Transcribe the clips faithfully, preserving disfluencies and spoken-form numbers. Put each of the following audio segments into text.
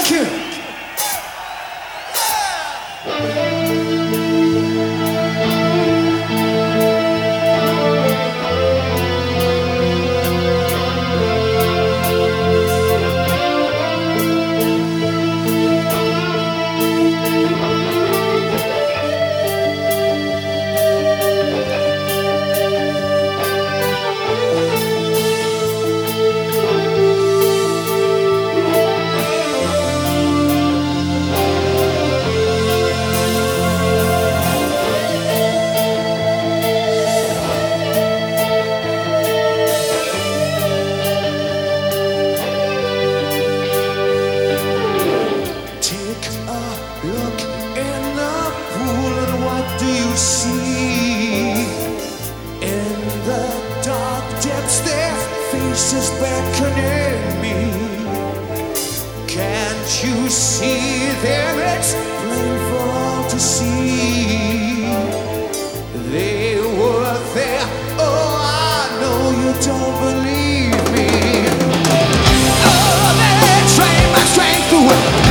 Look in the pool and what do you see? In the dark depths their faces beckoning me. Can't you see them? It's plain for all to see. They were there. Oh, I know you don't believe me. Oh, they trained my strength to it.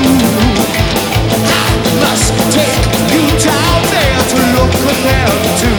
Down there to look at them too.